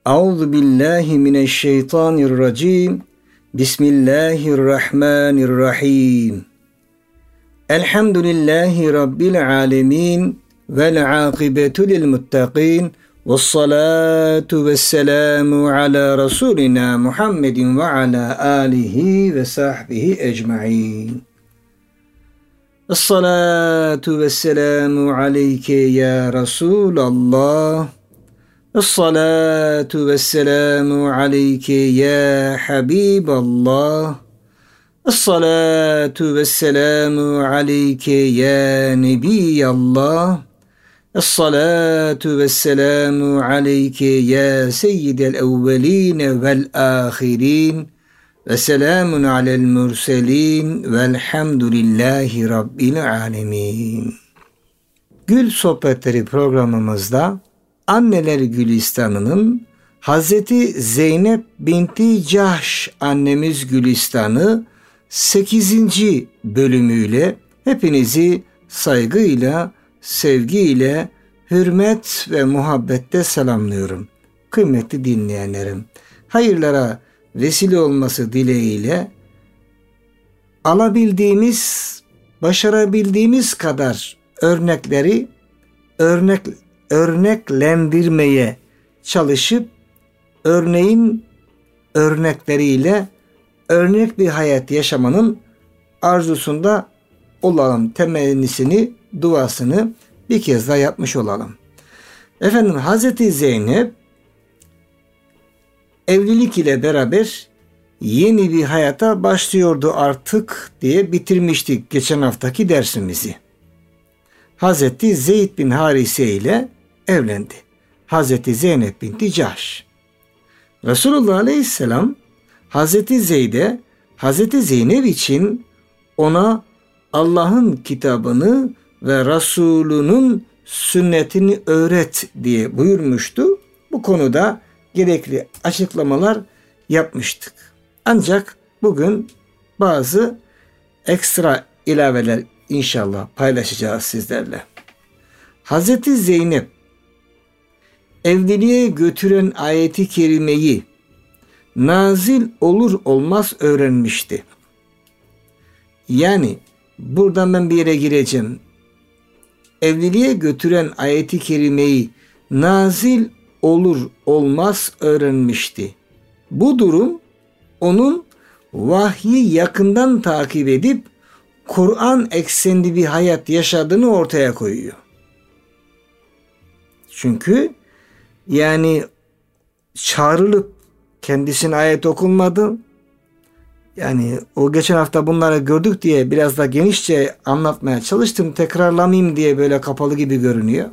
Euzu billahi mineşşeytanirracim. Bismillahirrahmanirrahim. Elhamdülillahi rabbil alamin vel akibetu lil muttaqin. Vessalatu vesselamu ala rasulina Muhammedin ve ala alihi ve sahbihi ecmaîn. Esselatu vesselamu aleyke ya Resulallah. Esselatu vesselamu aleyke ya Habiballah. Esselatu vesselamu aleyke ya Nebiyallah. Esselatu vesselamu aleyke ya seyyidel evveline vel ahirin. Ve selamun alel mürselin velhamdülillahi rabbil alemin. Gül Sohbetleri programımızda Anneler Gülistanı'nın Hazreti Zeynep binti Cahş annemiz Gülistanı 8. bölümüyle hepinizi saygıyla, sevgiyle, hürmet ve muhabbette selamlıyorum. Kıymetli dinleyenlerim, hayırlara vesile olması dileğiyle alabildiğimiz, başarabildiğimiz kadar örnekleri örneklendirmeye çalışıp örneğin örnekleriyle örnek bir hayat yaşamanın arzusunda olalım. Temennisini, duasını bir kez daha yapmış olalım. Efendim, Hazreti Zeynep evlilik ile beraber yeni bir hayata başlıyordu artık diye bitirmiştik geçen haftaki dersimizi. Hazreti Zeyd bin Harise ile evlendi. Hazreti Zeynep binti Cahş. Resulullah Aleyhisselam Hazreti Zeyd'e, Hazreti Zeynep için ona Allah'ın kitabını ve Resulünün sünnetini öğret diye buyurmuştu. Bu konuda gerekli açıklamalar yapmıştık. Ancak bugün bazı ekstra ilaveler inşallah paylaşacağız sizlerle. Hazreti Zeynep evliliğe götüren ayeti kerimeyi nazil olur olmaz öğrenmişti. Yani buradan ben bir yere gireceğim. Evliliğe götüren ayeti kerimeyi nazil olur olmaz öğrenmişti. Bu durum onun vahyi yakından takip edip Kur'an eksenli bir hayat yaşadığını ortaya koyuyor. Çünkü yani çağrılıp kendisine ayet okunmadı. Yani o geçen hafta bunları gördük diye biraz da genişçe anlatmaya çalıştım. Tekrarlamayayım diye böyle kapalı gibi görünüyor.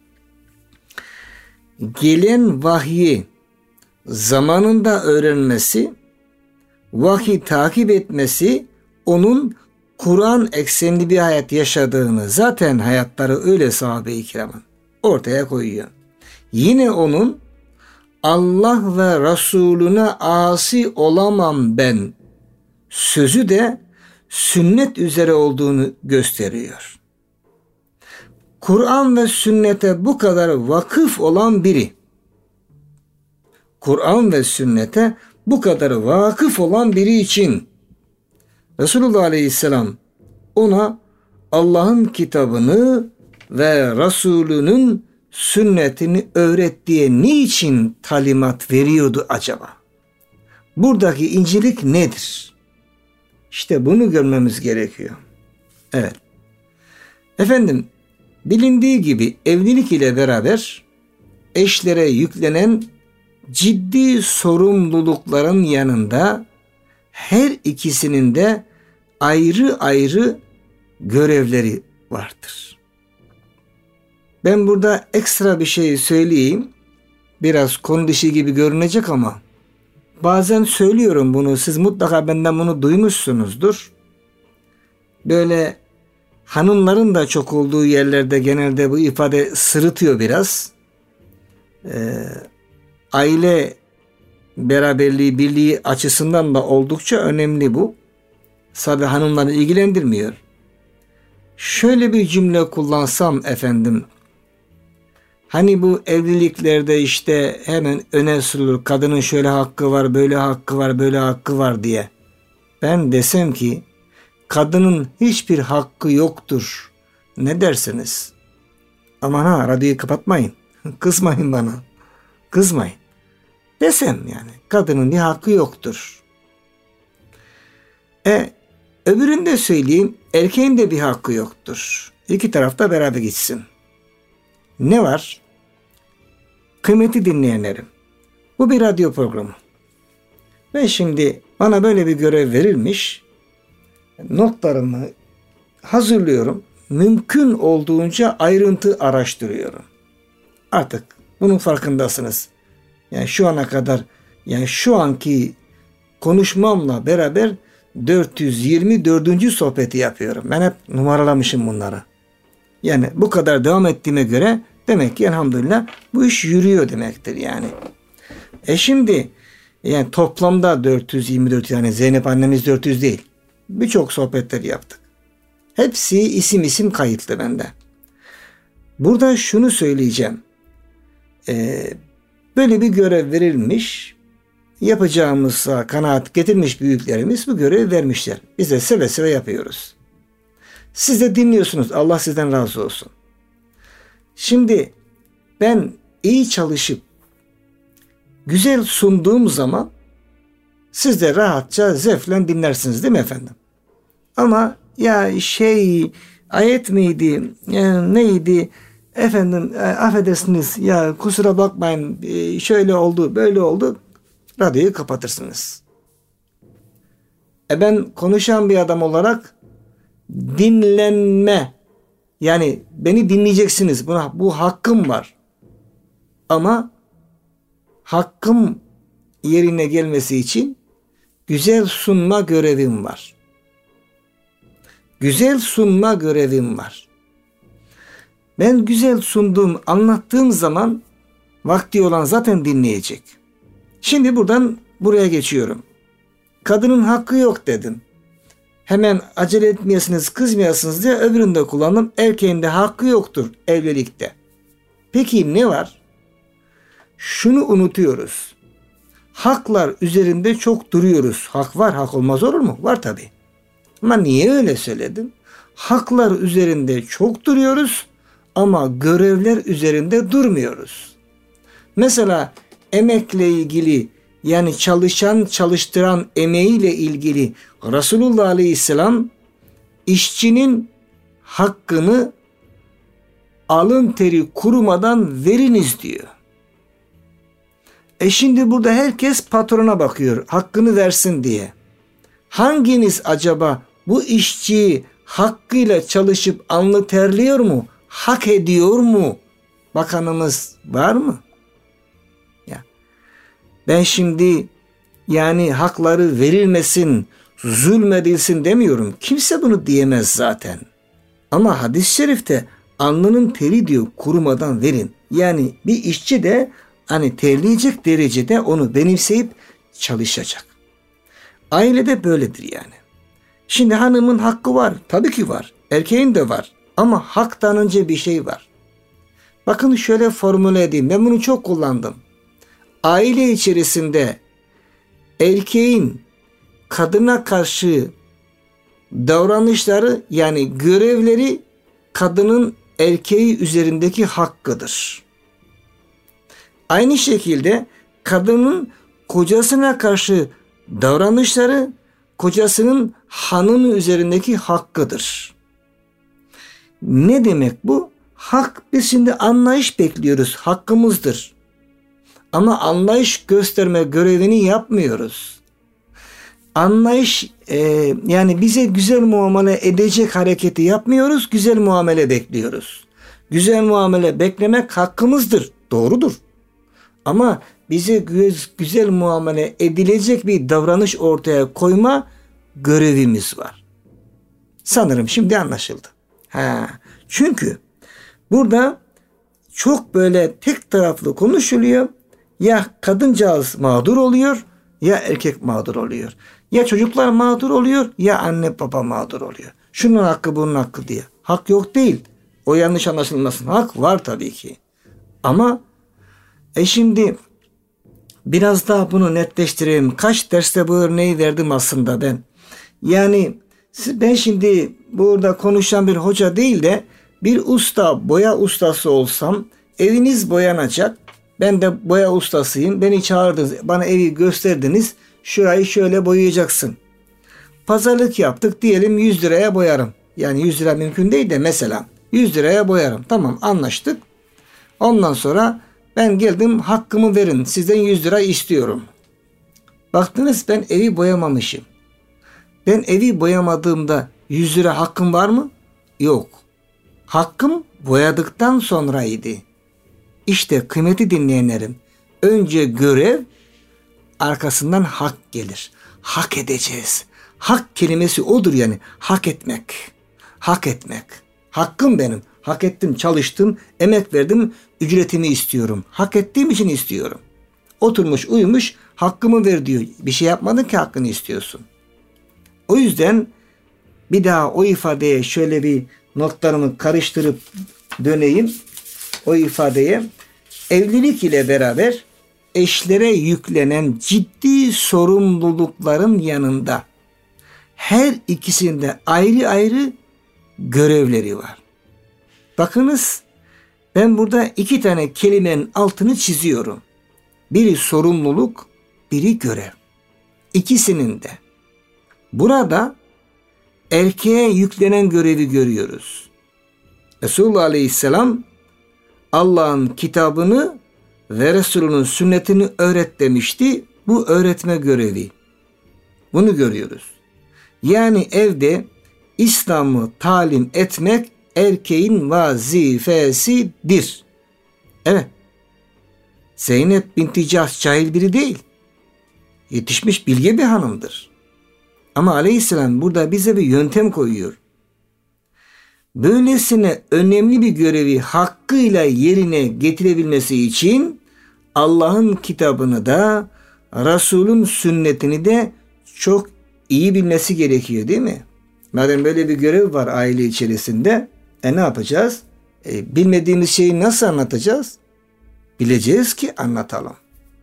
Gelen vahyi zamanında öğrenmesi, vahyi takip etmesi onun Kur'an eksenli bir hayat yaşadığını, zaten hayatları öyle sahabe-i kiramın, ortaya koyuyor. Yine onun Allah ve Resulüne asi olamam ben sözü de sünnet üzere olduğunu gösteriyor. Kur'an ve sünnete bu kadar vakıf olan biri, Kur'an ve sünnete bu kadar vakıf olan biri için Resulullah Aleyhisselam ona Allah'ın kitabını ve Resulünün sünnetini öğret diye niçin talimat veriyordu acaba? Buradaki incelik nedir? İşte bunu görmemiz gerekiyor. Evet. Efendim, bilindiği gibi evlilik ile beraber eşlere yüklenen ciddi sorumlulukların yanında her ikisinin de ayrı ayrı görevleri vardır. Ben burada ekstra bir şey söyleyeyim. Biraz konu dışı gibi görünecek ama bazen söylüyorum bunu. Siz mutlaka benden bunu duymuşsunuzdur. Böyle hanımların da çok olduğu yerlerde genelde bu ifade sırıtıyor biraz. Aile beraberliği, birliği açısından da oldukça önemli bu. Sadece hanımları ilgilendirmiyor. Şöyle bir cümle kullansam efendim, Hani bu evliliklerde işte hemen öne sürülür. Kadının şöyle hakkı var, böyle hakkı var, böyle hakkı var diye. Ben desem ki kadının hiçbir hakkı yoktur. Ne dersiniz? Aman ha, radyoyu kapatmayın. Kızmayın bana. Kızmayın. Desem yani kadının bir hakkı yoktur. Öbürünü de söyleyeyim. Erkeğin de bir hakkı yoktur. İki tarafta beraber gitsin. Ne var? Kıymetli dinleyenlerim. Bu bir radyo programı. Ve şimdi bana böyle bir görev verilmiş. Notlarımı hazırlıyorum. Mümkün olduğunca ayrıntı araştırıyorum. Artık bunun farkındasınız. Yani şu ana kadar, yani şu anki konuşmamla beraber 424. sohbeti yapıyorum. Ben hep numaralamışım bunları. Yani bu kadar devam ettiğime göre demek ki elhamdülillah bu iş yürüyor demektir yani. Şimdi yani toplamda 424, yani Zeynep annemiz 400 değil. Birçok sohbetler yaptık. Hepsi isim kayıtlı bende. Burada şunu söyleyeceğim. Böyle bir görev verilmiş. Yapacağımıza kanaat getirmiş büyüklerimiz bu görevi vermişler. Biz de seve seve yapıyoruz. Siz de dinliyorsunuz. Allah sizden razı olsun. Şimdi ben iyi çalışıp güzel sunduğum zaman siz de rahatça zevkle dinlersiniz değil mi efendim? Ama ya ayet miydi, neydi efendim, affedersiniz ya, kusura bakmayın, şöyle oldu böyle oldu, radyoyu kapatırsınız. Ben konuşan bir adam olarak dinlenme, yani beni dinleyeceksiniz, bu hakkım var. Ama hakkım yerine gelmesi için güzel sunma görevim var. Güzel sunma görevim var. Ben güzel sunduğum, anlattığım zaman vakti olan zaten dinleyecek. Şimdi buradan buraya geçiyorum. Kadının hakkı yok dedim. Hemen acele etmeyesiniz, kızmayasınız diye öbürünü de kullandım. Erkeğin de hakkı yoktur evlilikte. Peki ne var? Şunu unutuyoruz. Haklar üzerinde çok duruyoruz. Hak var, hak olmaz olur mu? Var tabii. Ama niye öyle söyledim? Haklar üzerinde çok duruyoruz ama görevler üzerinde durmuyoruz. Mesela emekle ilgili, yani çalıştıran emeğiyle ilgili Resulullah Aleyhisselam işçinin hakkını alın teri kurumadan veriniz diyor. Şimdi burada herkes patrona bakıyor, hakkını versin diye. Hanginiz acaba bu işçiyi hakkıyla çalışıp alnı terliyor mu? Hak ediyor mu? Bakanımız var mı? Ya. Ben şimdi yani hakları verilmesin, zulmedilsin demiyorum. Kimse bunu diyemez zaten. Ama hadis-i şerifte alnının teri diyor, kurumadan verin. Yani bir işçi de hani terleyecek derecede onu benimseyip çalışacak. Ailede böyledir yani. Şimdi hanımın hakkı var. Tabii ki var. Erkeğin de var. Ama haktan önce bir şey var. Bakın şöyle formüle edeyim. Ben bunu çok kullandım. Aile içerisinde erkeğin kadına karşı davranışları, yani görevleri kadının erkeği üzerindeki hakkıdır. Aynı şekilde kadının kocasına karşı davranışları kocasının hanımı üzerindeki hakkıdır. Ne demek bu? Hak, biz şimdi anlayış bekliyoruz. Hakkımızdır. Ama anlayış gösterme görevini yapmıyoruz. Anlayış yani bize güzel muamele edecek hareketi yapmıyoruz. Güzel muamele bekliyoruz. Güzel muamele beklemek hakkımızdır. Doğrudur. Ama bize güzel muamele edilecek bir davranış ortaya koyma görevimiz var. Sanırım şimdi anlaşıldı. Çünkü burada çok böyle tek taraflı konuşuluyor. Ya kadıncağız mağdur oluyor, ya erkek mağdur oluyor. Ya çocuklar mağdur oluyor, ya anne baba mağdur oluyor. Şunun hakkı, bunun hakkı diye. Hak yok değil. O yanlış anlaşılmasın. Hak var tabii ki. Ama şimdi biraz daha bunu netleştireyim. Kaç derste bu örneği verdim aslında ben. Yani ben şimdi burada konuşan bir hoca değil de bir usta, boya ustası olsam, eviniz boyanacak. Ben de boya ustasıyım. Beni çağırdınız, bana evi gösterdiniz. Şurayı şöyle boyayacaksın. Pazarlık yaptık, diyelim 100 liraya boyarım. Yani 100 lira mümkün değil de mesela 100 liraya boyarım. Tamam, anlaştık. Ondan sonra ben geldim, hakkımı verin, sizden 100 lira istiyorum. Baktınız ben evi boyamamışım. Ben evi boyamadığımda 100 lira hakkım var mı? Yok. Hakkım boyadıktan sonraydı. İşte kıymeti dinleyenlerim, önce görev, arkasından hak gelir. Hak edeceğiz. Hak kelimesi odur yani. Hak etmek. Hak etmek. Hakkım benim. Hak ettim, çalıştım, emek verdim, ücretimi istiyorum. Hak ettiğim için istiyorum. Oturmuş, uyumuş, hakkımı ver diyor. Bir şey yapmadın ki hakkını istiyorsun. O yüzden bir daha o ifadeye şöyle bir notlarımı karıştırıp döneyim. O ifadeye, evlilik ile beraber eşlere yüklenen ciddi sorumlulukların yanında her ikisinde ayrı ayrı görevleri var. Bakınız, ben burada 2 tane kelimenin altını çiziyorum. Biri sorumluluk, biri görev. İkisinin de. Burada erkeğe yüklenen görevi görüyoruz. Resulullah Aleyhisselam Allah'ın kitabını ve Resulünün sünnetini öğret demişti. Bu öğretme görevi. Bunu görüyoruz. Yani evde İslam'ı talim etmek erkeğin vazifesidir. Evet. Zeynep binti Cahş cahil biri değil. Yetişmiş bilge bir hanımdır. Ama Aleyhisselam burada bize bir yöntem koyuyor. Böylesine önemli bir görevi hakkıyla yerine getirebilmesi için Allah'ın kitabını da Resul'ün sünnetini de çok iyi bilmesi gerekiyor, değil mi? Madem böyle bir görev var aile içerisinde, ne yapacağız? Bilmediğimiz şeyi nasıl anlatacağız? Bileceğiz ki anlatalım.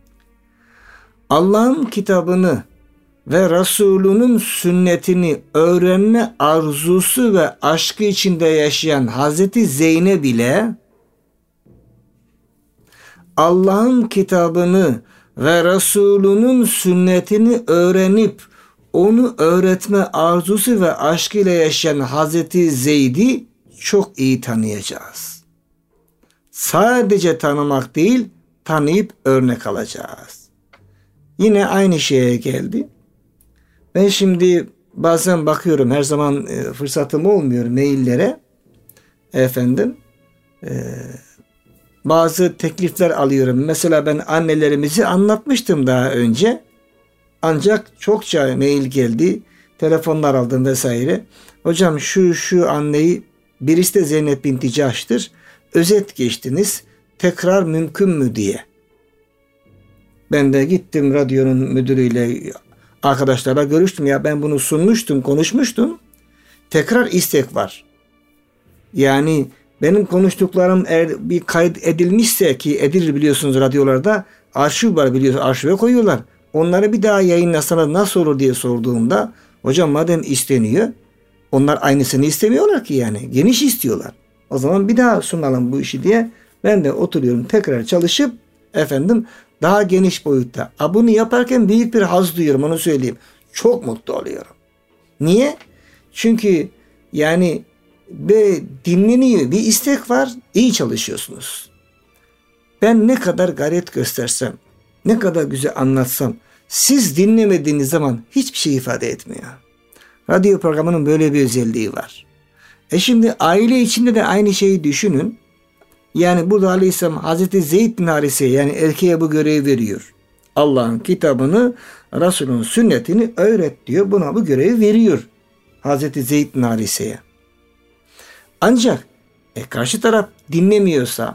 Allah'ın kitabını ve Resulünün sünnetini öğrenme arzusu ve aşkı içinde yaşayan Hazreti Zeynep ile Allah'ın kitabını ve Resulünün sünnetini öğrenip onu öğretme arzusu ve aşkıyla yaşayan Hazreti Zeyd'i çok iyi tanıyacağız. Sadece tanımak değil, tanıyıp örnek alacağız. Yine aynı şeye geldi. Ben şimdi bazen bakıyorum, her zaman fırsatım olmuyor maillere. Bazı teklifler alıyorum. Mesela ben annelerimizi anlatmıştım daha önce. Ancak çokça mail geldi, telefonlar aldım vesaire. Hocam şu anneyi, birisi de Zeynep binti Cahş'tır, özet geçtiniz, tekrar mümkün mü diye. Ben de gittim radyonun müdürüyle, arkadaşlarla görüştüm. Ya ben bunu sunmuştum, konuşmuştum. Tekrar istek var. Yani benim konuştuklarım eğer bir kayıt edilmişse, ki edilir biliyorsunuz radyolarda, arşiv var biliyorsunuz, arşive koyuyorlar. Onları bir daha yayınlasanız nasıl olur diye sorduğumda, hocam madem isteniyor, onlar aynısını istemiyorlar ki yani. Geniş istiyorlar. O zaman bir daha sunalım bu işi diye ben de oturuyorum, tekrar çalışıp daha geniş boyutta. Bunu yaparken büyük bir haz duyuyorum, onu söyleyeyim. Çok mutlu oluyorum. Niye? Çünkü yani dinleniyor, bir istek var, iyi çalışıyorsunuz. Ben ne kadar gayret göstersem, ne kadar güzel anlatsam, siz dinlemediğiniz zaman hiçbir şey ifade etmiyor. Radyo programının böyle bir özelliği var. Şimdi aile içinde de aynı şeyi düşünün. Yani burada Aleyhisselam Hazreti Zeyd bin Harise'ye, yani erkeğe bu görevi veriyor. Allah'ın kitabını, Resul'ün sünnetini öğret diyor. Buna bu görevi veriyor Hazreti Zeyd bin Harise'ye. Ancak karşı taraf dinlemiyorsa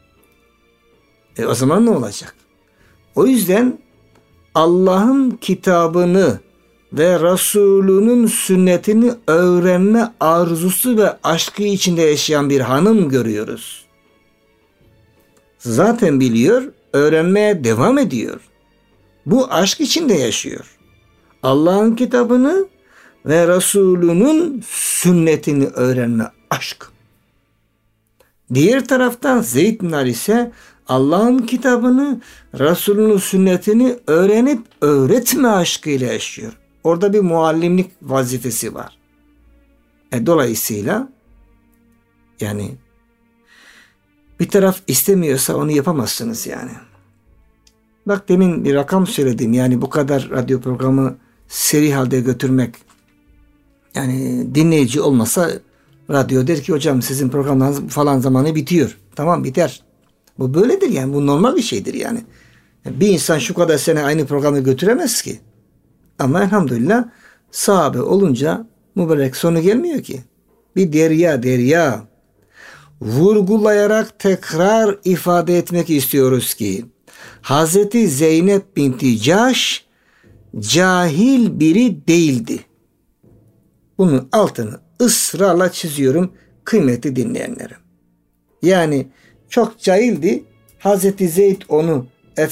o zaman ne olacak? O yüzden Allah'ın kitabını ve Resulünün sünnetini öğrenme arzusu ve aşkı içinde yaşayan bir hanım görüyoruz. zaten biliyor, öğrenmeye devam ediyor. Bu aşk içinde yaşıyor. Allah'ın kitabını ve Resulünün sünnetini öğrenme aşk. Diğer taraftan Zeyd bin Ali ise Allah'ın kitabını, Resulünün sünnetini öğrenip öğretme aşkıyla yaşıyor. Orada bir muallimlik vazifesi var. Dolayısıyla yani bir taraf istemiyorsa onu yapamazsınız yani. Bak demin bir rakam söyledim. Yani bu kadar radyo programı seri halde götürmek. Yani dinleyici olmasa radyo der ki hocam sizin programlarınız falan zamanı bitiyor. Tamam biter. Bu böyledir yani. Bu normal bir şeydir yani. Bir insan şu kadar sene aynı programı götüremez ki. Ama elhamdülillah sahabe olunca mübarek sonu gelmiyor ki. Bir derya vurgulayarak tekrar ifade etmek istiyoruz ki Hazreti Zeynep binti Cahş cahil biri değildi. Bunun altını ısrarla çiziyorum kıymetli dinleyenlerim. Yani çok cahildi. Hazreti Zeyd onu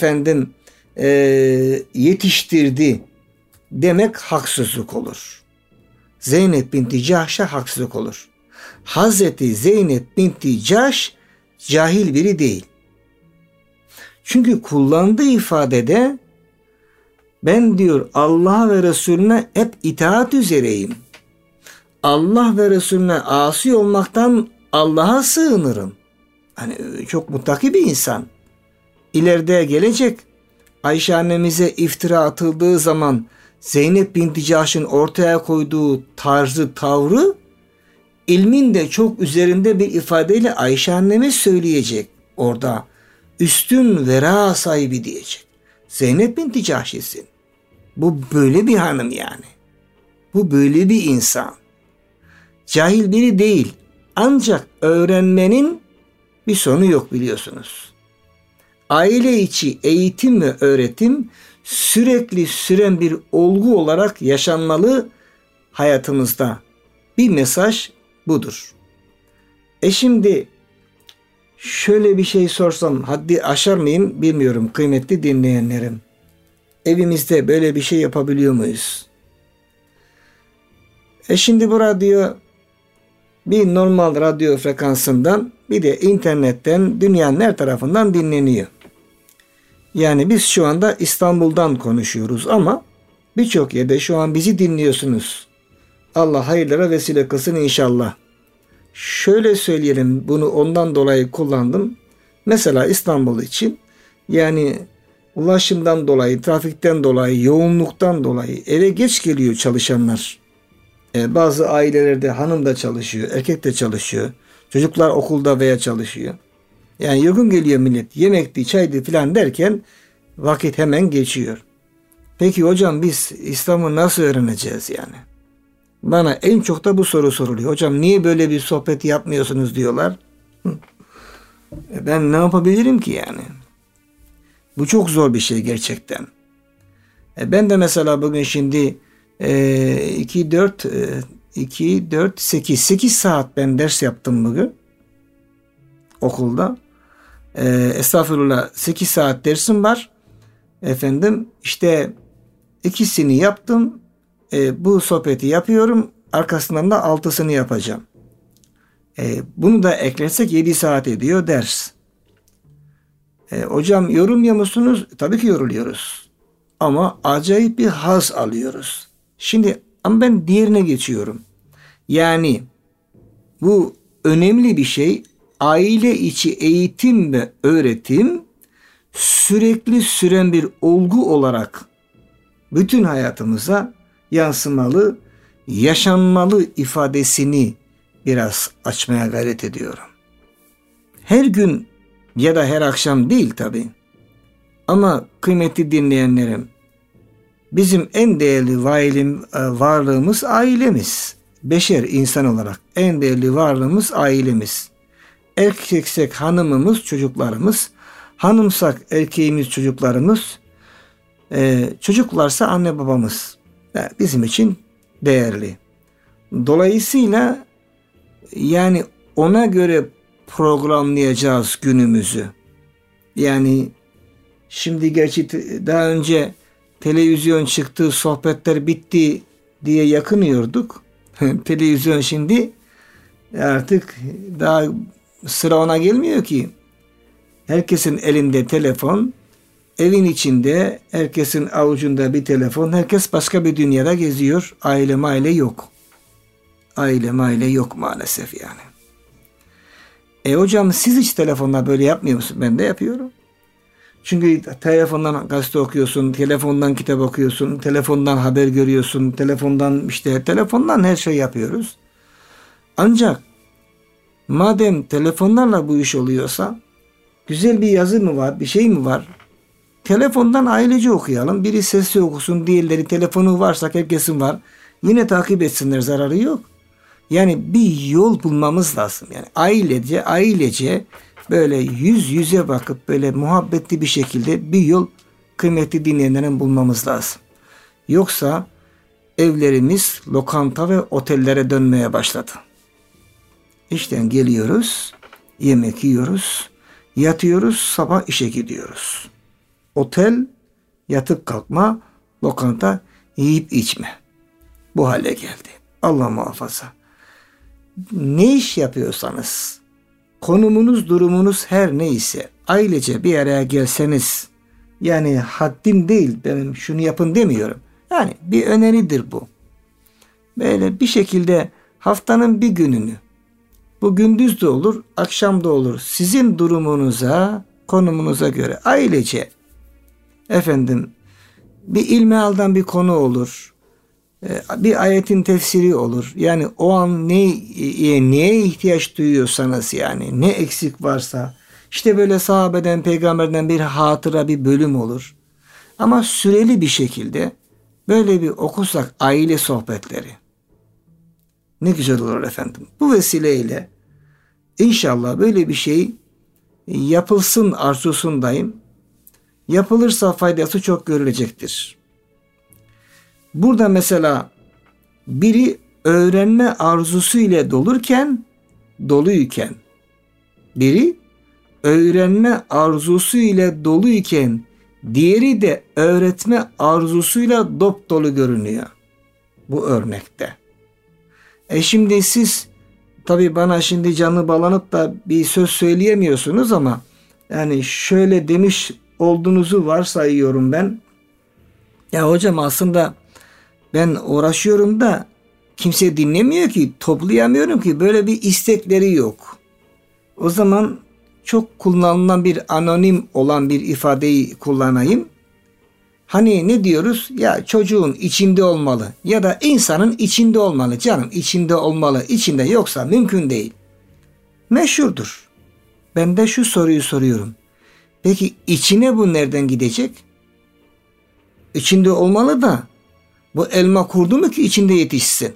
yetiştirdi demek haksızlık olur. Zeynep binti Cahş'a haksızlık olur. Hazreti Zeynep binti Cahş cahil biri değil. Çünkü kullandığı ifadede ben diyor Allah ve Resulüne hep itaat üzereyim. Allah ve Resulüne asi olmaktan Allah'a sığınırım. Hani çok muttaki bir insan. İleride gelecek Ayşe annemize iftira atıldığı zaman Zeynep binti Cahş'ın ortaya koyduğu tavrı ilmin de çok üzerinde bir ifadeyle Ayşe annemiz söyleyecek. Orada üstün vera sahibi diyecek. Zeynep binti Cahş'sin. Bu böyle bir hanım yani. Bu böyle bir insan. Cahil biri değil. Ancak öğrenmenin bir sonu yok biliyorsunuz. Aile içi eğitim ve öğretim sürekli süren bir olgu olarak yaşanmalı hayatımızda. Bir mesaj budur. Şimdi şöyle bir şey sorsam haddi aşar mıyım bilmiyorum kıymetli dinleyenlerim. Evimizde böyle bir şey yapabiliyor muyuz? Şimdi bu radyo bir normal radyo frekansından bir de internetten dünyanın her tarafından dinleniyor. Yani biz şu anda İstanbul'dan konuşuyoruz ama birçok yerde şu an bizi dinliyorsunuz. Allah hayırlara vesile kılsın inşallah. Şöyle söyleyelim, bunu ondan dolayı kullandım. Mesela İstanbul için yani ulaşımdan dolayı, trafikten dolayı, yoğunluktan dolayı eve geç geliyor çalışanlar. Bazı ailelerde hanım da çalışıyor, erkek de çalışıyor. Çocuklar okulda veya çalışıyor. Yani yorgun geliyor millet. Yemekti, çaydı filan derken vakit hemen geçiyor. Peki hocam biz İslam'ı nasıl öğreneceğiz yani? Bana en çok da bu soru soruluyor. Hocam niye böyle bir sohbet yapmıyorsunuz diyorlar. Ben ne yapabilirim ki yani? Bu çok zor bir şey gerçekten. Ben de mesela bugün şimdi 8 saat ben ders yaptım bugün okulda. Estağfurullah 8 saat dersim var. İşte ikisini yaptım. Bu sohbeti yapıyorum. Arkasından da 6'sını yapacağım. Bunu da eklersek 7 saat ediyor ders. Hocam yorulmuyor musunuz? Tabii ki yoruluyoruz. Ama acayip bir haz alıyoruz. Şimdi ama ben diğerine geçiyorum. Yani bu önemli bir şey. Aile içi eğitim ve öğretim sürekli süren bir olgu olarak bütün hayatımıza yansımalı, yaşanmalı ifadesini biraz açmaya gayret ediyorum. Her gün ya da her akşam değil tabii. Ama kıymetli dinleyenlerim, bizim en değerli varlığımız ailemiz. Beşer insan olarak en değerli varlığımız ailemiz. Erkeksek hanımımız, çocuklarımız. Hanımsak erkeğimiz, çocuklarımız. Çocuklarsa anne babamız. Yani bizim için değerli. Dolayısıyla yani ona göre programlayacağız günümüzü. Yani şimdi gerçi daha önce televizyon çıktı, sohbetler bitti diye yakınıyorduk. Televizyon şimdi artık daha sıra ona gelmiyor ki. Herkesin elinde telefon, evin içinde herkesin avucunda bir telefon. Herkes başka bir dünyada geziyor. Aile yok. Aile yok maalesef yani. Hocam siz hiç telefonla böyle yapmıyor musunuz? Ben de yapıyorum. Çünkü telefondan gazete okuyorsun, telefondan kitap okuyorsun, telefondan haber görüyorsun, telefondan her şey yapıyoruz. Ancak madem telefonlarla bu iş oluyorsa, güzel bir yazı mı var, bir şey mi var? Telefondan ailece okuyalım. Biri sesli okusun, diğerleri telefonu varsa herkesin var. Yine takip etsinler, zararı yok. Yani bir yol bulmamız lazım. Yani ailece böyle yüz yüze bakıp böyle muhabbetli bir şekilde bir yol kıymetli dinleyenlerin bulmamız lazım. Yoksa evlerimiz lokanta ve otellere dönmeye başladı. İşten geliyoruz, yemek yiyoruz, yatıyoruz, sabah işe gidiyoruz. Otel, yatıp kalkma, lokanta, yiyip içme. Bu hale geldi. Allah muhafaza. Ne iş yapıyorsanız, konumunuz, durumunuz her neyse, ailece bir araya gelseniz, yani haddim değil, benim şunu yapın demiyorum. Yani bir öneridir bu. Böyle bir şekilde haftanın bir gününü, bu gündüz de olur, akşam da olur, sizin durumunuza, konumunuza göre ailece, bir ilmihalden bir konu olur, bir ayetin tefsiri olur. Yani o an neye ihtiyaç duyuyorsanız, yani ne eksik varsa, işte böyle sahabeden, peygamberden bir hatıra, bir bölüm olur. Ama süreli bir şekilde böyle bir okursak aile sohbetleri ne güzel olur efendim. Bu vesileyle inşallah böyle bir şey yapılsın arzusundayım. Yapılırsa faydası çok görülecektir. Burada mesela biri öğrenme arzusu ile doluyken, biri öğrenme arzusu ile doluyken, diğeri de öğretme arzusuyla dop dolu görünüyor bu örnekte. Şimdi siz tabii bana şimdi canlı bağlanıp da bir söz söyleyemiyorsunuz ama yani şöyle demiş olduğunuzu varsayıyorum ben. Ya hocam aslında ben uğraşıyorum da kimse dinlemiyor ki, toplayamıyorum ki, böyle bir istekleri yok. O zaman çok kullanılan bir anonim olan bir ifadeyi kullanayım. Hani ne diyoruz? Ya çocuğun içinde olmalı ya da insanın içinde olmalı. Canım içinde olmalı. İçinde yoksa mümkün değil. Meşhurdur. Ben de şu soruyu soruyorum. Peki içine bu nereden gidecek? İçinde olmalı da bu elma kurdu mu ki içinde yetişsin?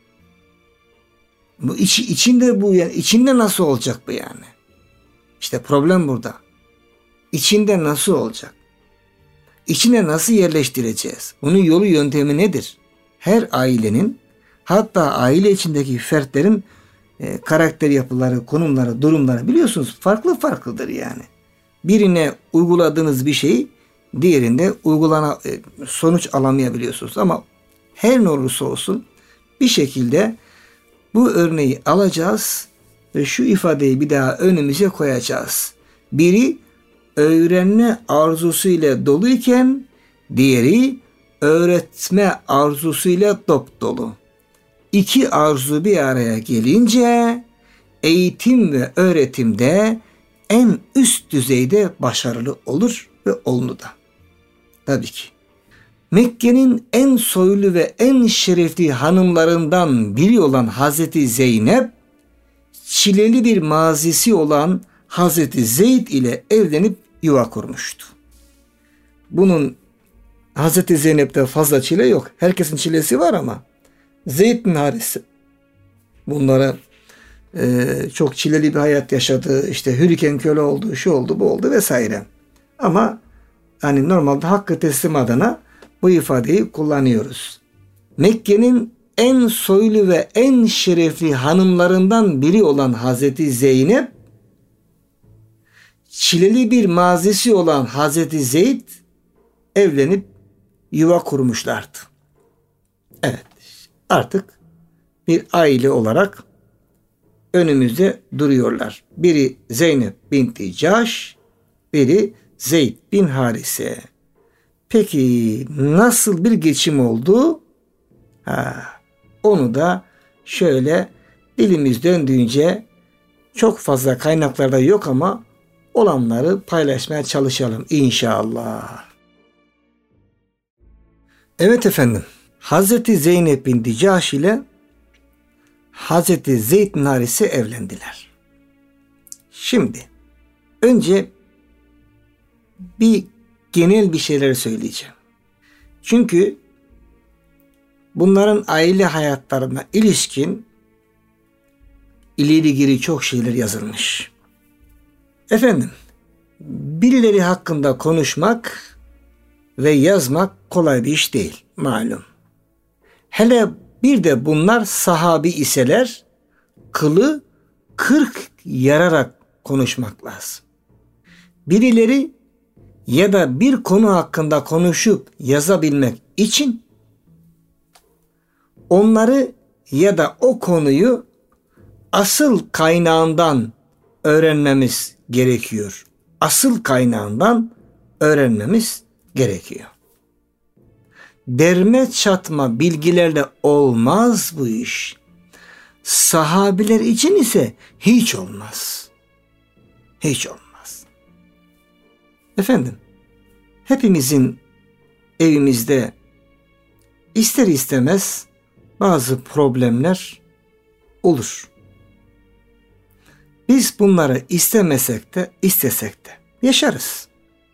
Bu içinde bu yani içinde nasıl olacak bu yani? İşte problem burada. İçinde nasıl olacak? İçine nasıl yerleştireceğiz? Bunun yolu yöntemi nedir? Her ailenin, hatta aile içindeki fertlerin karakter yapıları, konumları, durumları biliyorsunuz farklıdır yani. Birine uyguladığınız bir şeyi diğerinde sonuç alamayabiliyorsunuz. Ama her ne olursa olsun bir şekilde bu örneği alacağız ve şu ifadeyi bir daha önümüze koyacağız. Biri öğrenme arzusuyla doluyken diğeri öğretme arzusuyla dop dolu. İki arzu bir araya gelince eğitim ve öğretimde en üst düzeyde başarılı olur ve olunu da. Tabii ki. Mekke'nin en soylu ve en şerefli hanımlarından biri olan Hazreti Zeynep, çileli bir mazisi olan Hazreti Zeyd ile evlenip yuva kurmuştu. Bunun Hazreti Zeynep'te fazla çile yok. Herkesin çilesi var ama Zeyd bin Haris bunlara çok çileli bir hayat yaşadı. İşte hürriken köle oldu, şu oldu, bu oldu vesaire. Ama hani normalde hakkı teslim adına bu ifadeyi kullanıyoruz. Mekke'nin en soylu ve en şerefli hanımlarından biri olan Hazreti Zeynep, çileli bir mazisi olan Hazreti Zeyd evlenip yuva kurmuşlardı. Evet, artık bir aile olarak önümüzde duruyorlar. Biri Zeynep binti Cahş, biri Zeyd bin Harise. Peki nasıl bir geçim oldu? Onu da şöyle dilimiz döndüğünce, çok fazla kaynaklarda yok ama olanları paylaşmaya çalışalım inşallah. Evet efendim, Hazreti Zeynep binti Cahş ile Hazreti Zeyd bin Harise evlendiler. Şimdi önce bir genel bir şeyler söyleyeceğim. Çünkü bunların aile hayatlarına ilişkin ileri geri çok şeyler yazılmış. Efendim, birileri hakkında konuşmak ve yazmak kolay bir iş değil, malum. Hele bir de bunlar sahabi iseler, kılı 40 yararak konuşmak lazım. Birileri ya da bir konu hakkında konuşup yazabilmek için onları ya da o konuyu asıl kaynağından öğrenmemiz gerekiyor. Asıl kaynağından öğrenmemiz gerekiyor. Derme çatma bilgilerle olmaz bu iş. Sahabiler için ise hiç olmaz. Hiç olmaz. Efendim, hepimizin evimizde ister istemez bazı problemler olur. Biz bunları istemesek de istesek de yaşarız.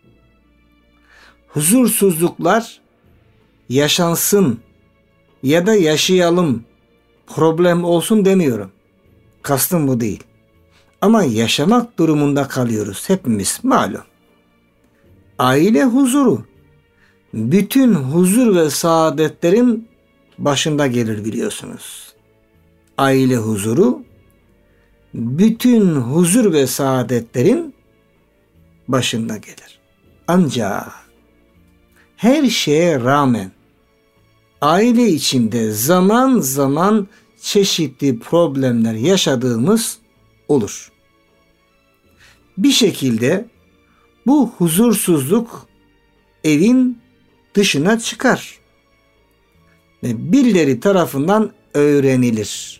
Huzursuzluklar yaşansın ya da yaşayalım, problem olsun demiyorum. Kastım bu değil. Ama yaşamak durumunda kalıyoruz hepimiz, malum. Aile huzuru bütün huzur ve saadetlerin başında gelir, biliyorsunuz. Aile huzuru bütün huzur ve saadetlerin başında gelir. Ancak her şeye rağmen aile içinde zaman zaman çeşitli problemler yaşadığımız olur. Bir şekilde bu huzursuzluk evin dışına çıkar ve birileri tarafından öğrenilir.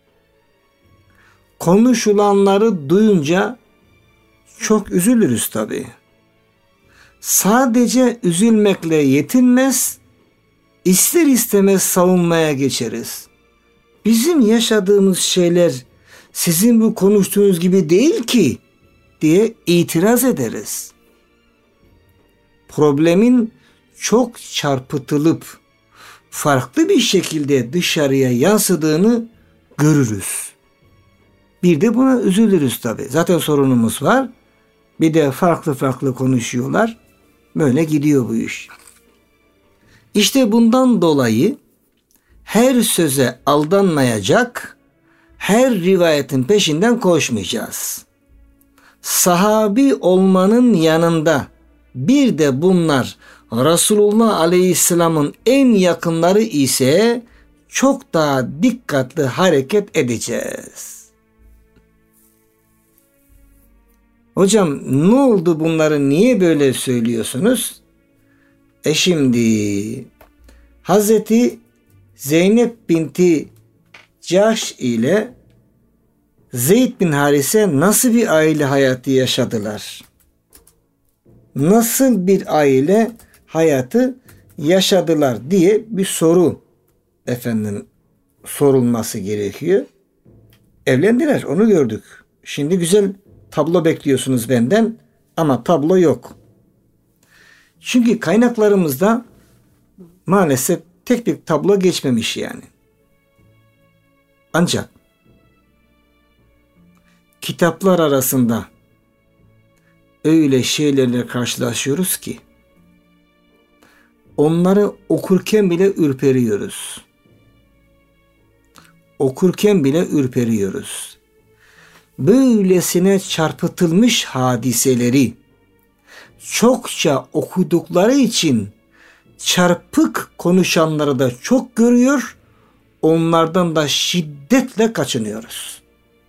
Konuşulanları duyunca çok üzülürüz tabii. Sadece üzülmekle yetinmez, ister istemez savunmaya geçeriz. Bizim yaşadığımız şeyler sizin bu konuştuğunuz gibi değil ki diye itiraz ederiz. Problemin çok çarpıtılıp farklı bir şekilde dışarıya yansıdığını görürüz. Bir de buna üzülürüz tabii. Zaten sorunumuz var. Bir de farklı farklı konuşuyorlar. Böyle gidiyor bu iş. İşte bundan dolayı her söze aldanmayacak, her rivayetin peşinden koşmayacağız. Sahabi olmanın yanında bir de bunlar Resulullah Aleyhisselam'ın en yakınları ise çok daha dikkatli hareket edeceğiz. Hocam ne oldu, bunları niye böyle söylüyorsunuz? Şimdi Hazreti Zeynep binti Cahş ile Zeyd bin Harise nasıl bir aile hayatı yaşadılar? Nasıl bir aile hayatı yaşadılar diye bir soru sorulması gerekiyor. Evlendiler, onu gördük. Şimdi güzel tablo bekliyorsunuz benden ama tablo yok. Çünkü kaynaklarımızda maalesef tek bir tablo geçmemiş yani. Ancak kitaplar arasında öyle şeylerle karşılaşıyoruz ki onları okurken bile ürperiyoruz. böylesine çarpıtılmış hadiseleri çokça okudukları için çarpık konuşanları da çok görüyor, onlardan da şiddetle kaçınıyoruz.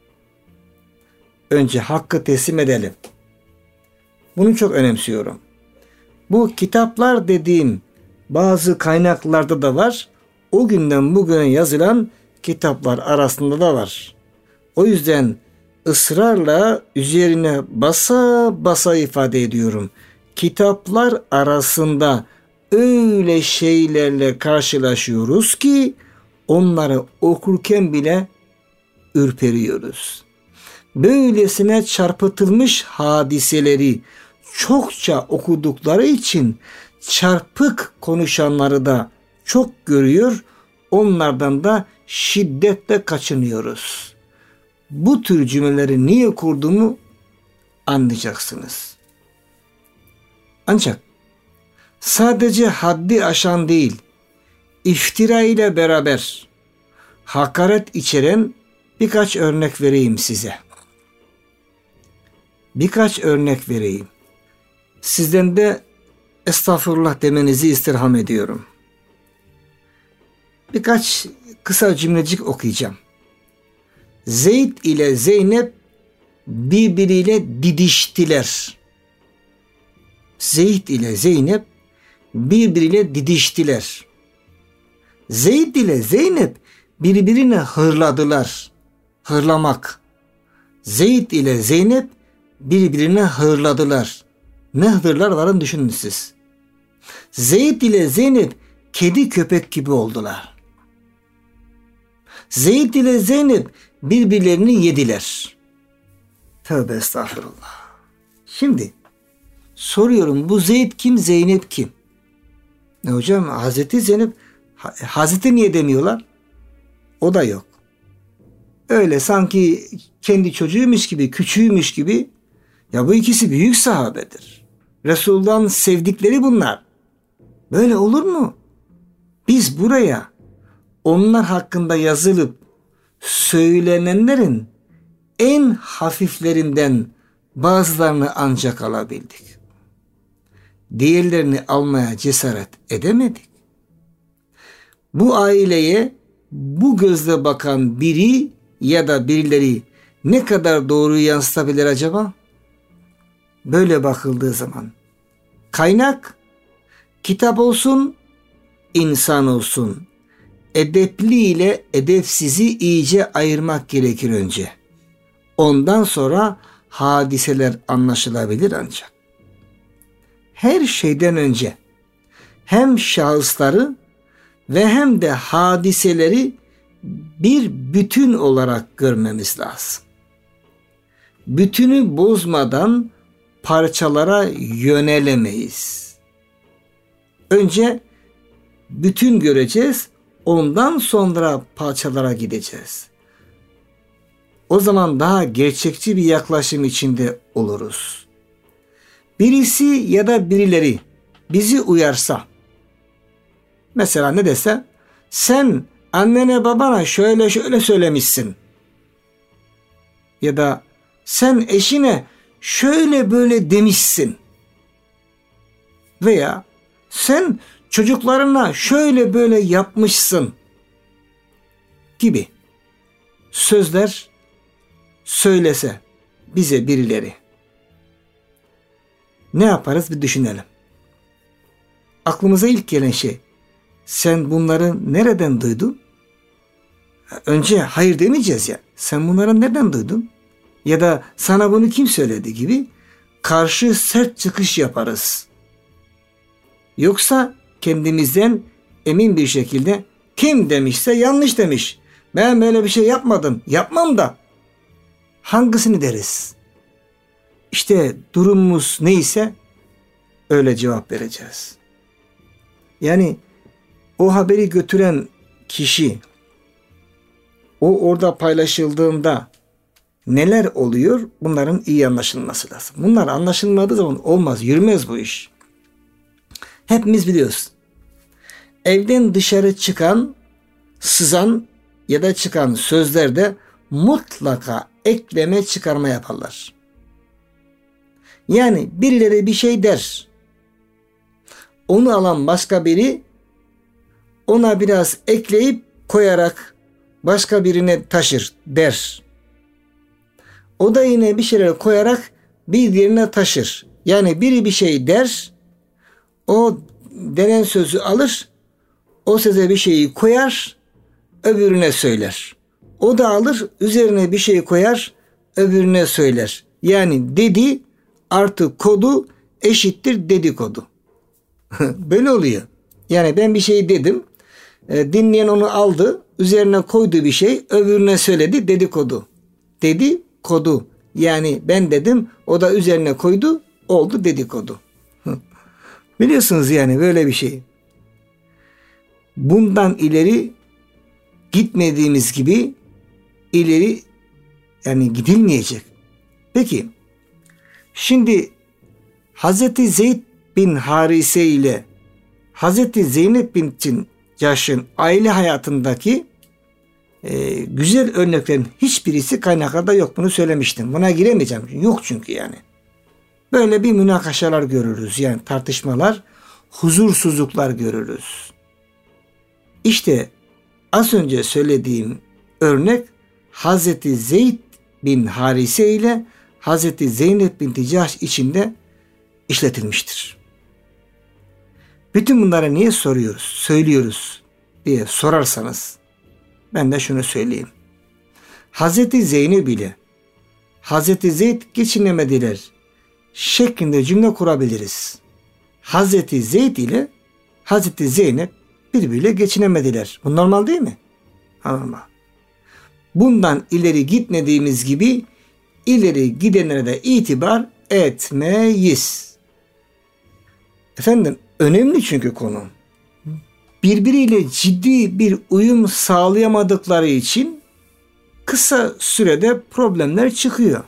Önce hakkı teslim edelim. Bunu çok önemsiyorum. Bu kitaplar dediğim bazı kaynaklarda da var. O günden bugüne yazılan kitaplar arasında da var. O yüzden ısrarla üzerine basa basa ifade ediyorum. Kitaplar arasında öyle şeylerle karşılaşıyoruz ki onları okurken bile ürperiyoruz. Böylesine çarpıtılmış hadiseleri çokça okudukları için çarpık konuşanları da çok görüyor, onlardan da şiddetle kaçınıyoruz. Bu tür cümleleri niye kurduğumu anlayacaksınız. Ancak sadece haddi aşan değil, iftira ile beraber hakaret içeren birkaç örnek vereyim size. Birkaç örnek vereyim. Sizden de estağfurullah demenizi istirham ediyorum. Birkaç kısa cümlecik okuyacağım. Zeyd ile Zeynep birbiriyle didiştiler. Zeyd ile Zeynep birbiriyle didiştiler. Zeyd ile Zeynep birbirine hırladılar. Hırlamak. Zeyd ile Zeynep birbirine hırladılar. Ne hırlarlarını düşünün siz. Zeyd ile Zeynep kedi köpek gibi oldular. Zeyd ile Zeynep birbirlerini yediler. Tövbe estağfurullah. Şimdi soruyorum, bu Zeyd kim, Zeynep kim? Ne hocam, Hazreti Zeynep, Hazreti niye demiyorlar? O da yok. Öyle sanki kendi çocuğuymuş gibi, küçüğüymüş gibi. Ya bu ikisi büyük sahabedir. Resulullah'ın sevdikleri bunlar. Böyle olur mu? Biz buraya onlar hakkında yazılıp söylenenlerin en hafiflerinden bazılarını ancak alabildik. Diğerlerini almaya cesaret edemedik. Bu aileye bu gözle bakan biri ya da birileri ne kadar doğruyu yansıtabilir acaba? Böyle bakıldığı zaman kaynak kitap olsun, insan olsun. Edepli ile edepsizi iyice ayırmak gerekir önce. Ondan sonra hadiseler anlaşılabilir ancak. Her şeyden önce hem şahısları ve hem de hadiseleri bir bütün olarak görmemiz lazım. Bütünü bozmadan parçalara yönelemeyiz. Önce bütün göreceğiz, ondan sonra parçalara gideceğiz. O zaman daha gerçekçi bir yaklaşım içinde oluruz. Birisi ya da birileri bizi uyarsa, mesela ne dese, sen annene babana şöyle şöyle söylemişsin. Ya da sen eşine şöyle böyle demişsin. Veya sen çocuklarına şöyle böyle yapmışsın gibi sözler söylese bize birileri, ne yaparız bir düşünelim. Aklımıza ilk gelen şey, sen bunları nereden duydun? Önce hayır demeyeceğiz ya. Sen bunları nereden duydun? Ya da sana bunu kim söyledi gibi karşı sert çıkış yaparız. Yoksa kendimizden emin bir şekilde kim demişse yanlış demiş. Ben böyle bir şey yapmadım, yapmam da. Hangisini deriz? İşte durumumuz neyse öyle cevap vereceğiz. Yani o haberi götüren kişi, o orada paylaşıldığında neler oluyor? Bunların iyi anlaşılması lazım. Bunlar anlaşılmadığı zaman olmaz, yürümez bu iş. Hepimiz biliyoruz. Evden dışarı çıkan, sızan ya da çıkan sözlerde mutlaka ekleme çıkarma yaparlar. Yani birileri bir şey der. Onu alan başka biri ona biraz ekleyip koyarak başka birine taşır der. O da yine bir şeyler koyarak bir diğerine taşır. Yani biri bir şey der, o denen sözü alır, o söze bir şeyi koyar, öbürüne söyler. O da alır, üzerine bir şey koyar, öbürüne söyler. Yani dedi artı kodu eşittir dedikodu. Böyle oluyor. Yani ben bir şey dedim, dinleyen onu aldı, üzerine koydu bir şey, öbürüne söyledi, dedikodu. Dedi kodu. Yani ben dedim, o da üzerine koydu, oldu dedikodu. Biliyorsunuz yani böyle bir şey. Bundan ileri gitmediğimiz gibi ileri yani gidilmeyecek. Peki şimdi Hazreti Zeyd bin Harise ile Hazreti Zeynep bin Cahş'ın aile hayatındaki güzel örneklerin hiçbirisi kaynaklarda yok. Bunu söylemiştim. Buna giremeyeceğim. Yok çünkü yani. Böyle bir münakaşalar görürüz. Yani tartışmalar, huzursuzluklar görürüz. İşte az önce söylediğim örnek Hazreti Zeyd bin Harise ile Hazreti Zeynep bin Cahş içinde işletilmiştir. Bütün bunları niye söylüyoruz diye sorarsanız ben de şunu söyleyeyim. Hazreti Zeynep ile Hazreti Zeyd geçinemediler şeklinde cümle kurabiliriz. Hazreti Zeyd ile Hazreti Zeynep birbiriyle geçinemediler. Bu normal değil mi? Normal. Bundan ileri gitmediğimiz gibi ileri gidenlere de itibar etmeyiz. Efendim önemli çünkü konu. Birbiriyle ciddi bir uyum sağlayamadıkları için kısa sürede problemler çıkıyor.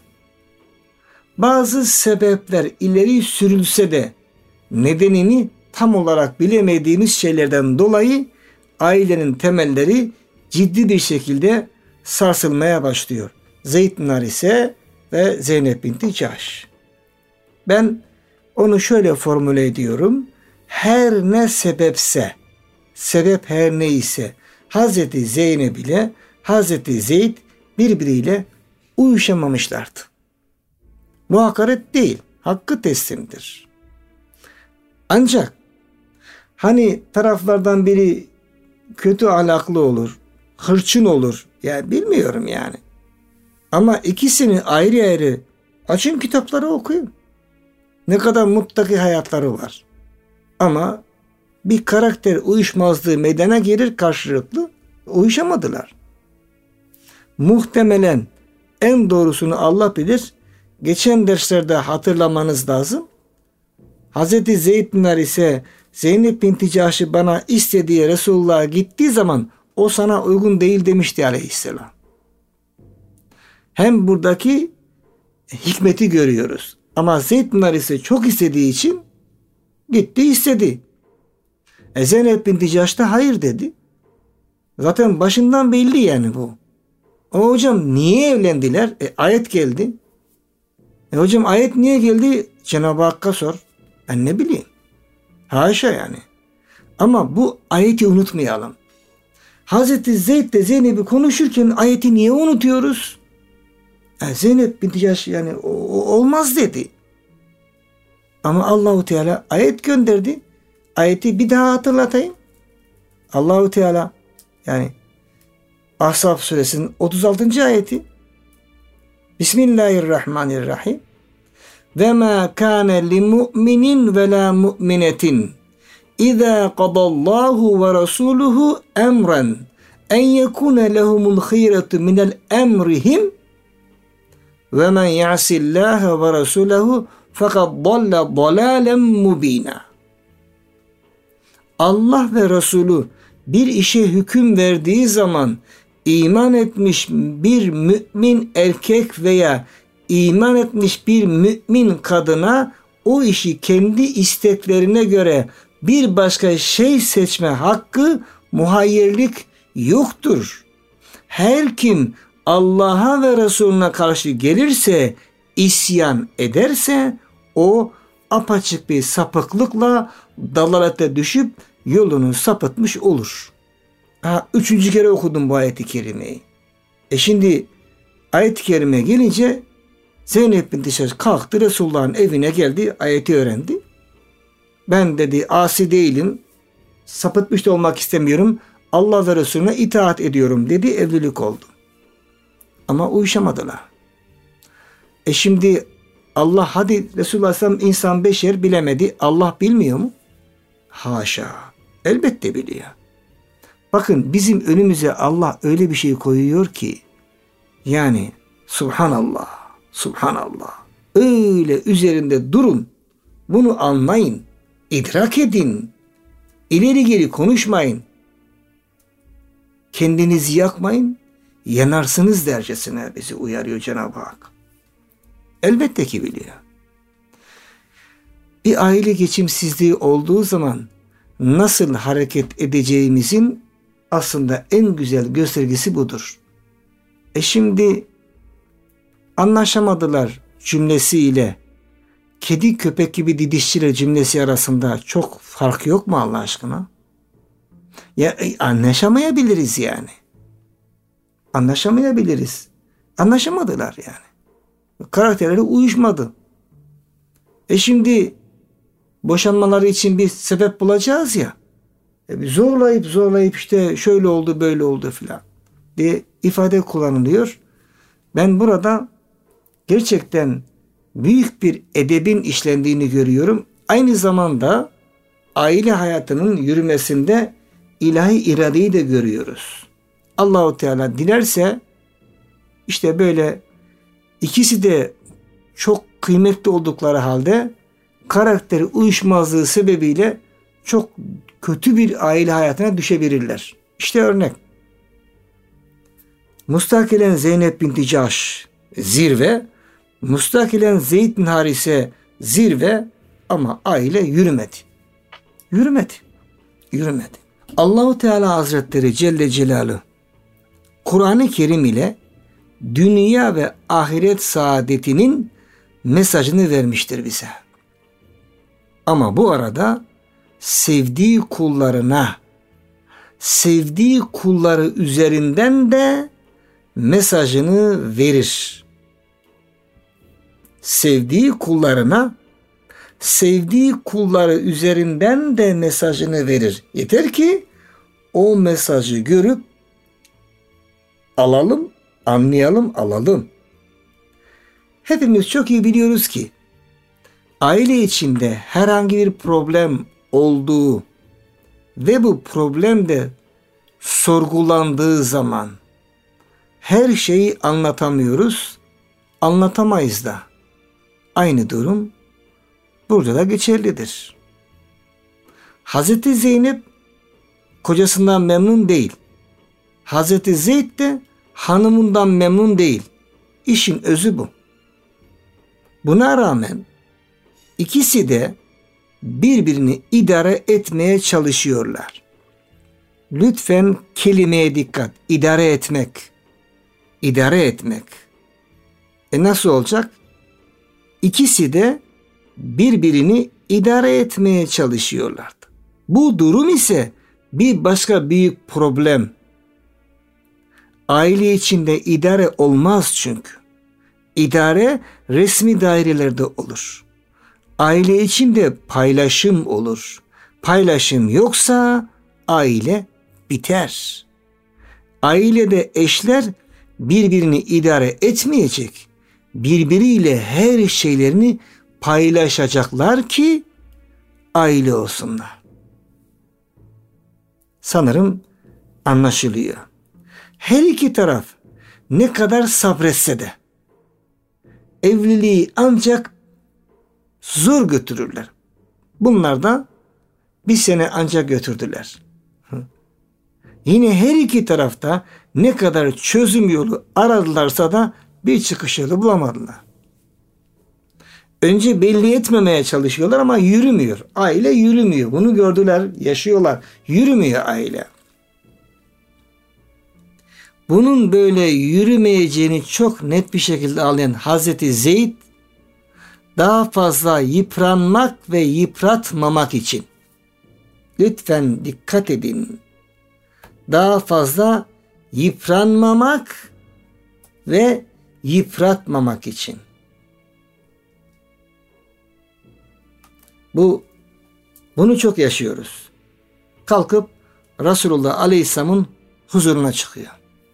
Bazı sebepler ileri sürülse de nedenini tam olarak bilemediğimiz şeylerden dolayı ailenin temelleri ciddi bir şekilde sarsılmaya başlıyor. Zeyd bin Harise ve Zeynep binti Cahş. Ben onu şöyle formüle ediyorum. Her ne sebepse, sebep her neyse Hazreti Zeynep ile Hazreti Zeyd birbiriyle uyuşamamışlardı. Bu hakaret değil, hakkı teslimdir. Ancak hani taraflardan biri kötü ahlaklı olur, hırçın olur. Yani bilmiyorum yani. Ama ikisini ayrı ayrı açın kitapları okuyun. Ne kadar muttaki hayatları var. Ama bir karakter uyuşmazlığı meydana gelir karşılıklı uyuşamadılar. Muhtemelen en doğrusunu Allah bilir. Geçen derslerde hatırlamanız lazım. Hazreti Zeyd bin Harise Zeynep binti Cahş'ı bana istediği Resulullah'a gittiği zaman o sana uygun değil demişti aleyhisselam. Hem buradaki hikmeti görüyoruz. Ama Zeyd bin Harise çok istediği için gitti istedi. Zeynep binti Cahş da hayır dedi. Zaten başından belli yani bu. O hocam niye evlendiler? Ayet geldi. Hocam ayet niye geldi? Cenab-ı Hakk'a sor. Ben ne bileyim. Haşa yani. Ama bu ayeti unutmayalım. Hazreti Zeyd de Zeynep'i konuşurken ayeti niye unutuyoruz? Zeynep binti Cahş yani olmaz dedi. Ama Allahu Teala ayet gönderdi. Ayeti bir daha hatırlatayım. Allahu Teala yani Ahzab suresinin 36. ayeti. Bismillahirrahmanirrahim. Ve ma kana li mu'minin ve la mu'minetin İza qadallahu ve rasuluhu emran en yekuna lehumul khiyretu minel emrihim ve men ya'sillaha ve rasulahu fakat dalla dalalen mubina. Allah ve Resulü bir işe hüküm verdiği zaman iman etmiş bir mümin erkek veya iman etmiş bir mümin kadına o işi kendi isteklerine göre bir başka şey seçme hakkı, muhayyerlik yoktur. Her kim Allah'a ve Resulüne karşı gelirse, isyan ederse o apaçık bir sapıklıkla dalalete düşüp yolunu sapıtmış olur. Üçüncü kere okudum bu ayet-i kerimeyi. Şimdi ayet-i kerime gelince Zeynep binti Cahş kalktı, Resulullah'ın evine geldi, ayeti öğrendi. Ben dedi asi değilim, sapıtmış da olmak istemiyorum, Allah ve Resulüne itaat ediyorum dedi, evlilik oldu. Ama uyuşamadılar. Şimdi Allah, hadi Resulullah sallallahu aleyhi ve sellem insan beşer, bilemedi. Allah bilmiyor mu? Haşa. Elbette biliyor. Bakın bizim önümüze Allah öyle bir şey koyuyor ki, yani subhanallah, subhanallah. Öyle üzerinde durun. Bunu anlayın. İdrak edin. İleri geri konuşmayın. Kendinizi yakmayın. Yanarsınız dercesine bizi uyarıyor Cenab-ı Hak. Elbette ki biliyor. Bir aile geçimsizliği olduğu zaman nasıl hareket edeceğimizin aslında en güzel göstergesi budur. Şimdi anlaşamadılar cümlesiyle kedi köpek gibi didişçiler cümlesi arasında çok fark yok mu Allah aşkına? Ya anlaşamayabiliriz yani. Anlaşamayabiliriz. Anlaşamadılar yani. Karakterleri uyuşmadı. Şimdi boşanmaları için bir sebep bulacağız ya. Zorlayıp işte şöyle oldu böyle oldu filan diye ifade kullanılıyor. Ben burada gerçekten büyük bir edebin işlendiğini görüyorum. Aynı zamanda aile hayatının yürümesinde ilahi iradeyi de görüyoruz. Allahu Teala dilerse işte böyle ikisi de çok kıymetli oldukları halde karakteri uyuşmazlığı sebebiyle çok kötü bir aile hayatına düşebilirler. İşte örnek. Mustakilen Zeynep binti Cahş zirve, mustakilen Zeyd bin Harise zirve ama aile yürümedi. Yürümedi. Allahu Teala Hazretleri Celle Celaluhu Kur'an-ı Kerim ile dünya ve ahiret saadetinin mesajını vermiştir bize. Ama bu arada sevdiği kulları üzerinden de mesajını verir. Sevdiği kulları üzerinden de mesajını verir. Yeter ki o mesajı görüp alalım, anlayalım, alalım. Hepimiz çok iyi biliyoruz ki aile içinde herhangi bir problem olduğu ve bu problem de sorgulandığı zaman her şeyi anlatamıyoruz, anlatamayız da. Aynı durum burada da geçerlidir. Hazreti Zeynep kocasından memnun değil. Hazreti Zeyd de hanımından memnun değil. İşin özü bu. Buna rağmen ikisi de birbirini idare etmeye çalışıyorlar. Lütfen kelimeye dikkat. İdare etmek. Nasıl olacak? İkisi de birbirini idare etmeye çalışıyorlardı. Bu durum ise bir başka büyük problem. Aile içinde idare olmaz çünkü. İdare resmi dairelerde olur. Aile içinde paylaşım olur. Paylaşım yoksa aile biter. Ailede eşler birbirini idare etmeyecek. Birbiriyle her şeylerini paylaşacaklar ki aile olsunlar. Sanırım anlaşılıyor. Her iki taraf ne kadar sabretse de evliliği ancak zor götürürler. Bunlar da bir sene ancak götürdüler. Yine her iki tarafta ne kadar çözüm yolu aradılarsa da bir çıkış yolu bulamadılar. Önce belli etmemeye çalışıyorlar ama yürümüyor. Aile yürümüyor. Bunu gördüler, yaşıyorlar. Yürümüyor aile. bunun böyle yürümeyeceğini çok net bir şekilde anlayan Hazreti Zeyd daha fazla yıpranmak ve yıpratmamak için, lütfen dikkat edin, daha fazla yıpranmamak ve yıpratmamak için. Bunu çok yaşıyoruz. Kalkıp Resulullah Aleyhisselam'ın huzuruna çıkıyor.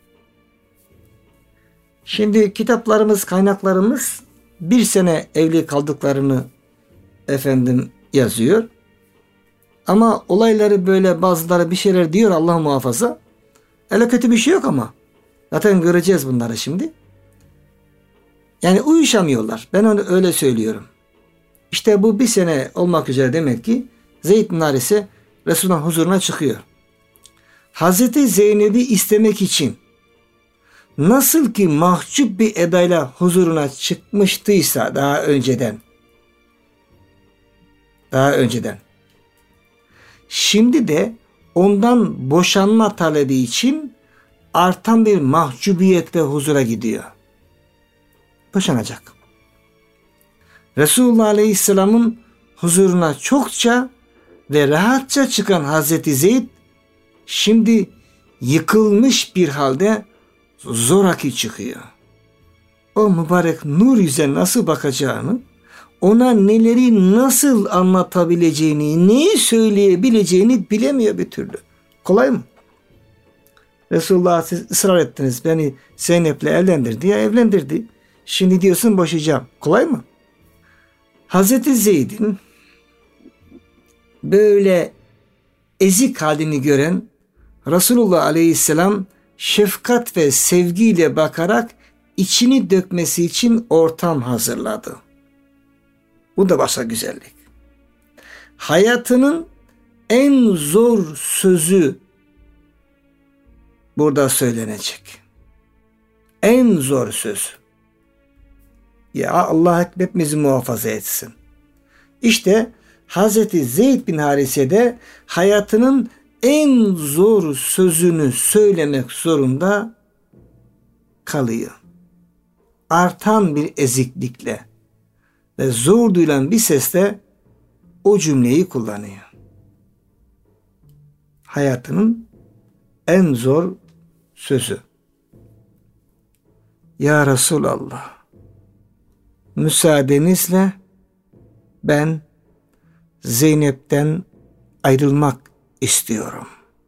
Şimdi kitaplarımız, kaynaklarımız bir sene evli kaldıklarını yazıyor. Ama olayları böyle bazıları bir şeyler diyor, Allah muhafaza. Öyle kötü bir şey yok ama. Zaten göreceğiz bunları şimdi. Yani uyuşamıyorlar. Ben onu öyle söylüyorum. İşte bu bir sene olmak üzere demek ki Zeyd bin Harise Resulullah'ın huzuruna çıkıyor. Hazreti Zeynep'i istemek için nasıl ki mahcup bir edayla huzuruna çıkmıştıysa daha önceden, şimdi de ondan boşanma talebi için artan bir mahcubiyetle huzura gidiyor. Boşanacak. Resulullah Aleyhisselam'ın huzuruna çokça ve rahatça çıkan Hazreti Zeyd şimdi yıkılmış bir halde zoraki çıkıyor. O mübarek nur yüze nasıl bakacağını, ona neleri nasıl anlatabileceğini, neyi söyleyebileceğini bilemiyor bir türlü. Kolay mı? Resulullah, siz ısrar ettiniz, beni Zeynep'le evlendir diye evlendirdi. Şimdi diyorsun boşayacağım. Kolay mı? Hazreti Zeyd'in böyle ezik halini gören Resulullah Aleyhisselam şefkat ve sevgiyle bakarak içini dökmesi için ortam hazırladı. Bu da başka güzellik. Hayatının en zor sözü burada söylenecek. En zor söz. Ya Allah hepimizi muhafaza etsin. İşte Hazreti Zeyd bin Harise'de hayatının en zor sözünü söylemek zorunda kalıyor. Artan bir eziklikle ve zor duyulan bir sesle o cümleyi kullanıyor. Hayatının en zor sözü. Ya Resulallah, müsaadenizle ben Zeynep'ten ayrılmak istiyorum.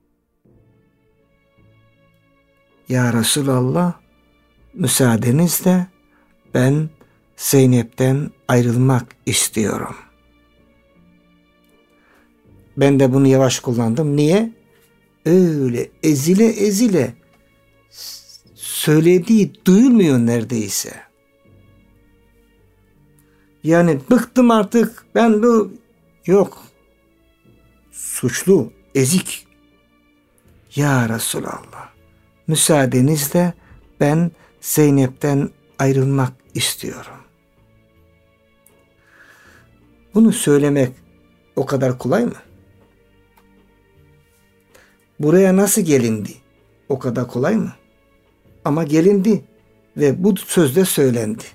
Ya Resulallah, müsaadenizle ben Zeynep'ten ayrılmak istiyorum. Ben de bunu yavaş kullandım. Niye? Öyle ezile ezile söylediği duyulmuyor neredeyse. Yani bıktım artık, ben bu yok. Suçlu, ezik. Ya Resulallah, müsaadenizle ben Zeynep'ten ayrılmak istiyorum. Bunu söylemek o kadar kolay mı? Buraya nasıl gelindi? O kadar kolay mı? Ama gelindi ve bu sözde söylendi.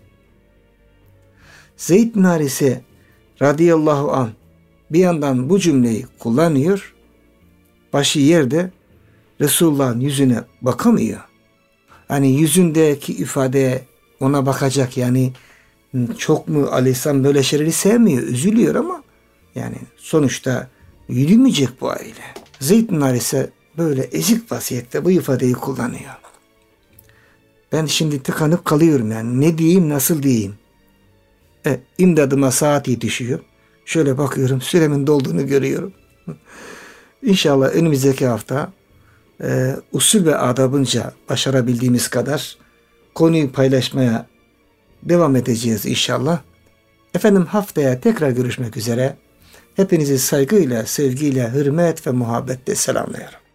Zeyd bin Harise radıyallahu anh bir yandan bu cümleyi kullanıyor, başı yerde, Resulullah'ın yüzüne bakamıyor. Hani yüzündeki ifade ona bakacak, yani çok mu Aleyhisselam böyle şeyleri sevmiyor, üzülüyor ama yani sonuçta yürümeyecek bu aile. Zeyd bin Harise böyle ezik vaziyette bu ifadeyi kullanıyor. Ben şimdi tıkanıp kalıyorum, yani ne diyeyim, nasıl diyeyim? İmdadıma saat yetişiyor. Şöyle bakıyorum, süremin dolduğunu görüyorum. İnşallah önümüzdeki hafta usul ve adabınca başarabildiğimiz kadar konuyu paylaşmaya devam edeceğiz inşallah. Efendim, haftaya tekrar görüşmek üzere. Hepinizi saygıyla, sevgiyle, hürmet ve muhabbetle selamlıyorum.